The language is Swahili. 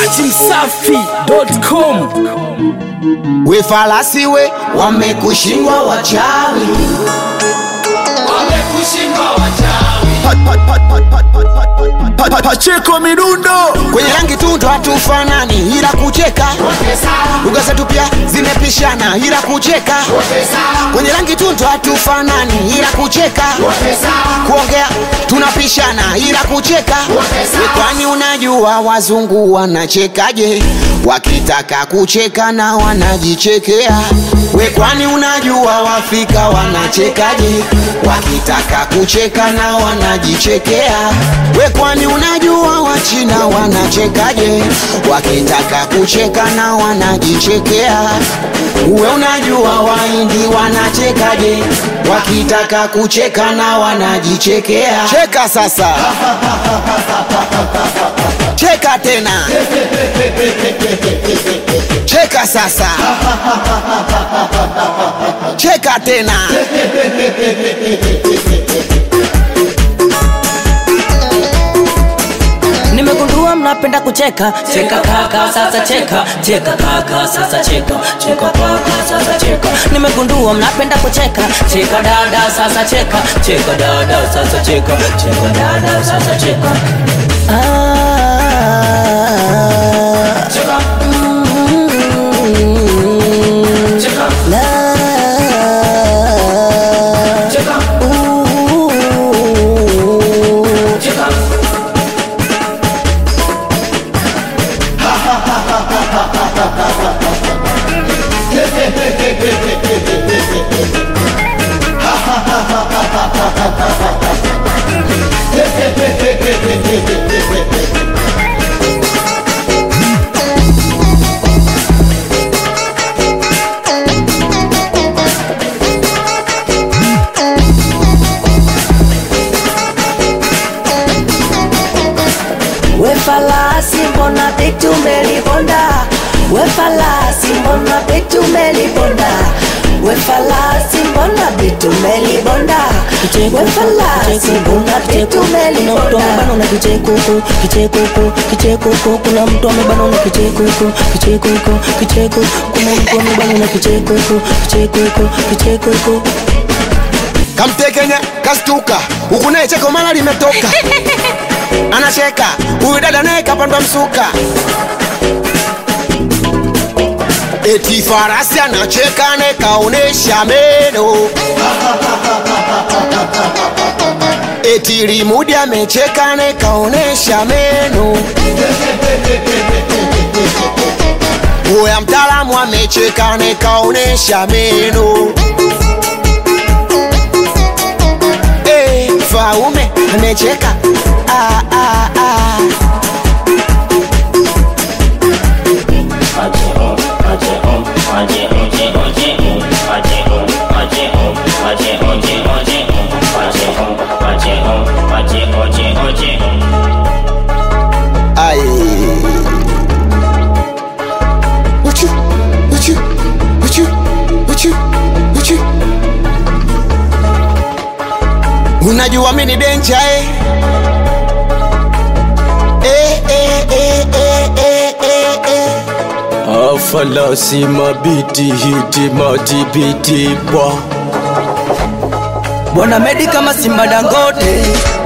datimsafi.com. We falasi we wamekushindwa wachawi, Wamekushindwa wachawi. Pacheko midundo kwenye rangi tu ndo hatufanani, ila kucheka lugha zetu pia zimepishana, ila kucheka kwenye rangi tu ndo hatufanani, ila kucheka kuongea tunapishana, ila kucheka. Kwani unajua wazungu wanachekaje? Wakitaka kucheka na wanajichekea. We kwani unajua Waafrika wanachekaje? Wakitaka kucheka na wanajichekea. We kwani unajua Wachina wanachekaje? Wakitaka kucheka na wanajichekea. We unajua Wahindi wanachekaje? Wakitaka kucheka na wanajichekea. Cheka sasa. Cheka tena. Cheka sasa. Cheka tena. Nimegundua mnapenda kucheka. Cheka kaka sasa cheka. Cheka kaka sasa cheka. Cheka kaka sasa cheka. Nimegundua mnapenda kucheka. Cheka dada sasa cheka. Cheka dada sasa cheka. Cheka dada sasa cheka. Cheka. Cheka. Cheka. Cheka. We falasi mbona vitu melibonda. We falasi mbona vitu melibonda. We falasi mbona vitu melibonda. We falasi mbona vitu melibonda. Kuna kichekuku, kichekuku, kichekuku. Kuna mtu amebana na kichekuku, kichekuku, kichekuku. Kuna mtu amebana na kichekuku, kichekuku, kichekuku. Kamtekenya kastuka huku naye cheko mala limetoka. Anacheka huyu dada naye kapandwa msuka. Eti farasi anacheka naye kaonesha meno. Eti limudi amecheka naye kaonesha meno. Huya mtaalamu amecheka naye kaonesha meno. Faume amecheka Unajua mini denja Falasi mabiti hiti matibiti bwa. Bwana Medi kama Simba Dangote.